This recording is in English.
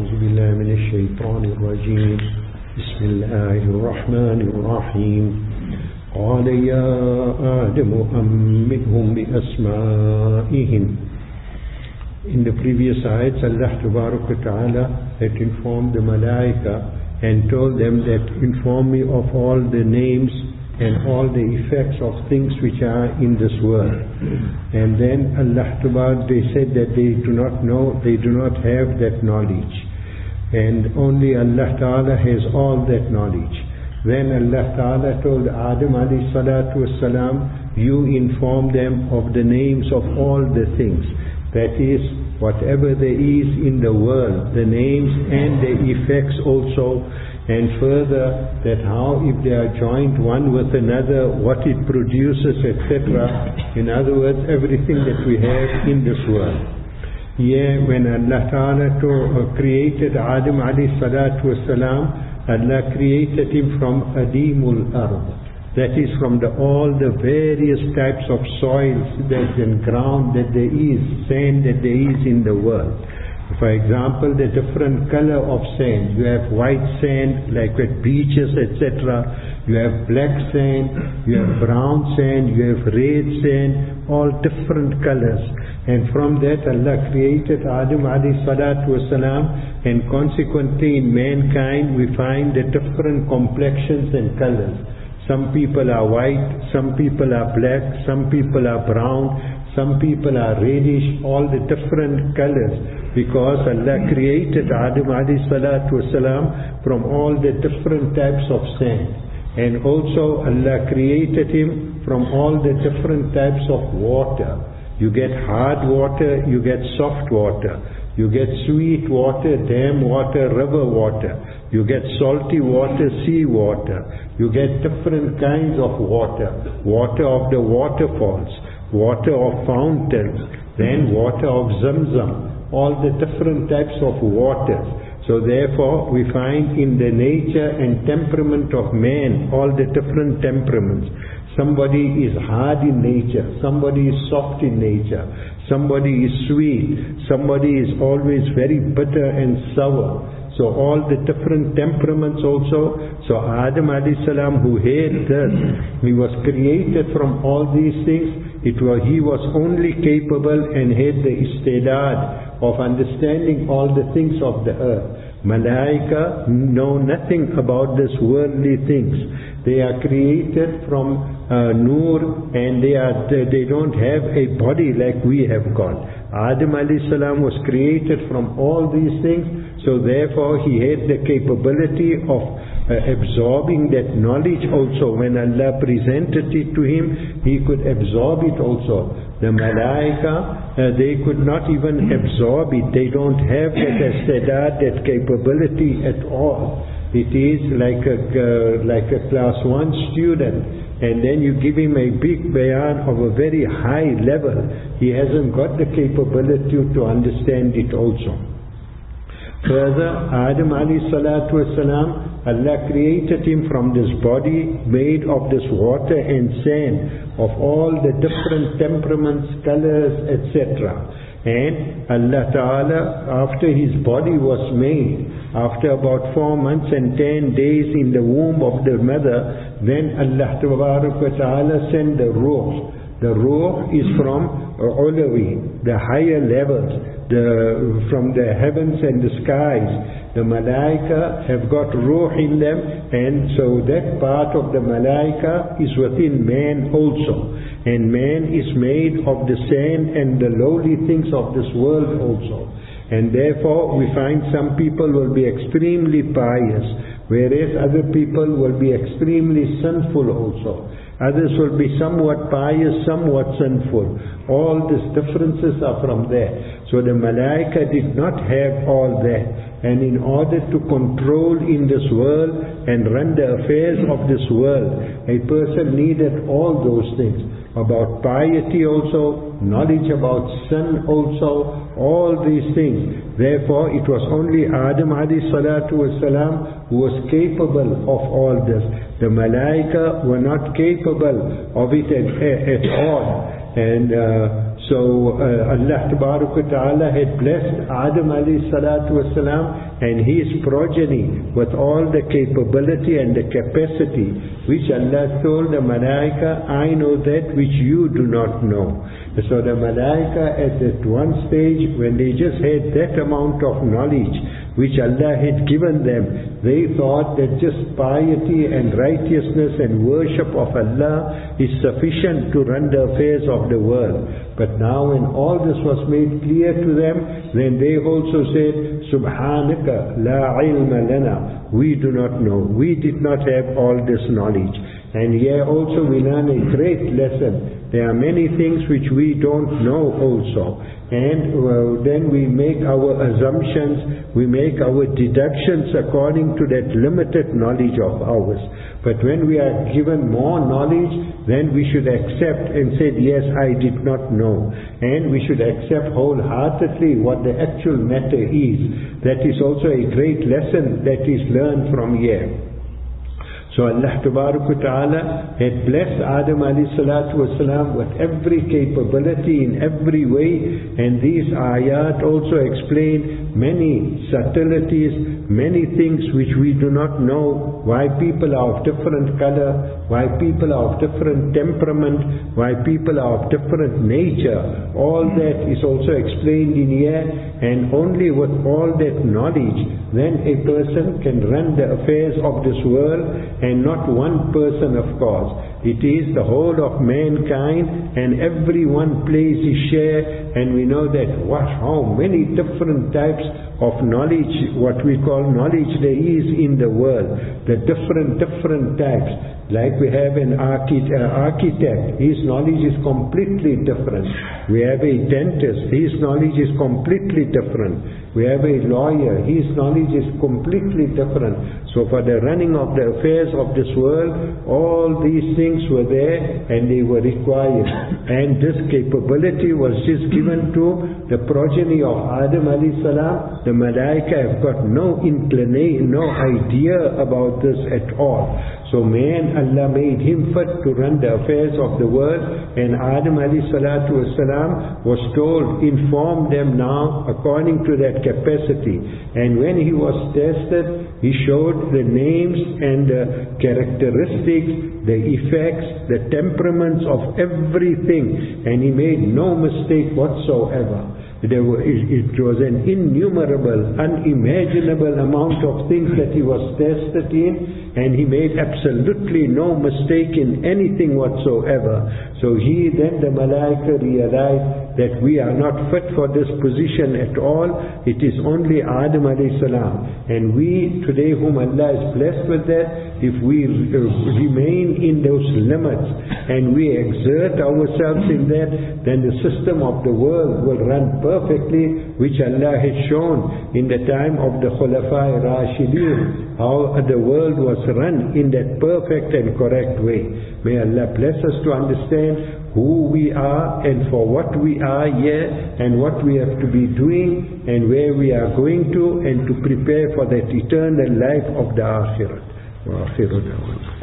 أعوذ بالله من الشيطان الرجيم بسم الله الرحمن الرحيم قال يا آدم أنبئهم بأسمائهم. In the previous ayats, Allah Tabarak wa Ta'ala had informed the Malaika and told them that inform me of all the names and all the effects of things which are in this world. And then Allah Tabarak, they said that they do not know, they do not have that knowledge. And only Allah Ta'ala has all that knowledge. Then Allah Ta'ala told Adam alayhi salatu wassalam, you inform them of the names of all the things. That is, whatever there is in the world, the names and the effects also, and further that how if they are joined one with another, what it produces, etc. In other words, everything that we have in this world. Here, when Allah Ta'ala created Adam alayhi salatu wassalam, Allah created him from Adimul Ard. That is from all the various types of soils and ground that there is, sand that there is in the world. For example, the different color of sand. You have white sand, like at beaches, etc. You have black sand, you have brown sand, you have red sand, all different colors. And from that Allah created Adam alayhi salatu wasalam, and consequently in mankind we find the different complexions and colors. Some people are white, some people are black, some people are brown, some people are reddish, all the different colors, because Allah created Adam alayhi salatu wasalam from all the different types of sand. And also Allah created him from all the different types of water. You get hard water, you get soft water. You get sweet water, dam water, river water. You get salty water, sea water. You get different kinds of water. Water of the waterfalls, water of fountains, then water of Zamzam. All the different types of waters. So therefore we find in the nature and temperament of man all the different temperaments. Somebody is hard in nature, somebody is soft in nature, somebody is sweet, somebody is always very bitter and sour. So all the different temperaments also. So Adam alayhi salam, who had this, he was created from all these things. He was only capable and had the istidad of understanding all the things of the earth. Malaika know nothing about this worldly things. They are created from Noor, and they don't have a body like we have got. Adam alayhi salam was created from all these things, so therefore he had the capability of absorbing that knowledge also. When Allah presented it to him, he could absorb it also. The Malaika, they could not even absorb it. They don't have that istidad, that capability at all. It is like a class 1 student, and then you give him a big bayan of a very high level. He hasn't got the capability to understand it also. Further, Adam alayhi salatu wasalam, Allah created him from this body made of this water and sand, of all the different temperaments, colors, etc. And Allah Ta'ala, after his body was made, after about 4 months and 10 days in the womb of the mother, then Allah Ta'ala sent the ruh. The ruh is from ulawi, the higher levels, from the heavens and the skies. The Malaika have got ruh in them, and so that part of the Malaika is within man also. And man is made of the sand and the lowly things of this world also. And therefore we find some people will be extremely pious, whereas other people will be extremely sinful also. Others will be somewhat pious, somewhat sinful. All these differences are from there. So the Malaika did not have all that. And in order to control in this world and run the affairs of this world, a person needed all those things. About piety also, knowledge about sin also, all these things. Therefore it was only Adam alayhi salatu wasalam who was capable of all this. The Malaika were not capable of it at all. And So Allah Ta'ala had blessed Adam alayhi salatu wasalam and his progeny with all the capability and the capacity which Allah told the Malaika, I know that which you do not know. So the Malaika at that one stage, when they just had that amount of knowledge which Allah had given them, they thought that just piety and righteousness and worship of Allah is sufficient to run the affairs of the world. But now when all this was made clear to them, then they also said, Subhanaka la ilma lana. We do not know. We did not have all this knowledge. And here also we learn a great lesson. There are many things which we don't know also. And then we make our assumptions, we make our deductions according to that limited knowledge of ours. But when we are given more knowledge, then we should accept and say, yes, I did not know. And we should accept wholeheartedly what the actual matter is. That is also a great lesson that is learned from here. So Allah Ta'ala had blessed Adam alayhi salatu wasalam with every capability in every way, and these ayat also explain many subtleties, many things which we do not know, why people are of different color, why people are of different temperament, why people are of different nature. All that is also explained in here, and only with all that knowledge then a person can run the affairs of this world, and not one person, of course. It is the whole of mankind, and everyone plays his share, and we know that how many different types of knowledge, what we call knowledge, there is in the world. The different types. Like we have an architect, his knowledge is completely different. We have a dentist, his knowledge is completely different. We have a lawyer, his knowledge is completely different. So for the running of the affairs of this world, all these things were there and they were required. And this capability was just given to the progeny of Adam alayhi salam. The Malaika have got no inclination, no idea about this at all. So man, Allah made him fit to run the affairs of the world, and Adam alayhi salatu wasalam was told, inform them now according to that capacity. And when he was tested, he showed the names and the characteristics, the effects, the temperaments of everything, and he made no mistake whatsoever. It was an innumerable, unimaginable amount of things that he was tested in, and he made absolutely no mistake in anything whatsoever. So then the Malaika realized that we are not fit for this position at all. It is only Adam alayhi salam. And we today, whom Allah is blessed with that, if we remain in those limits and we exert ourselves in that, then the system of the world will run perfectly, which Allah has shown in the time of the Khulafa Rashidin, how the world was run in that perfect and correct way. May Allah bless us to understand who we are and for what we are here and what we have to be doing and where we are going to, and to prepare for that eternal life of the Akhirat. Wa akhiru da'wana.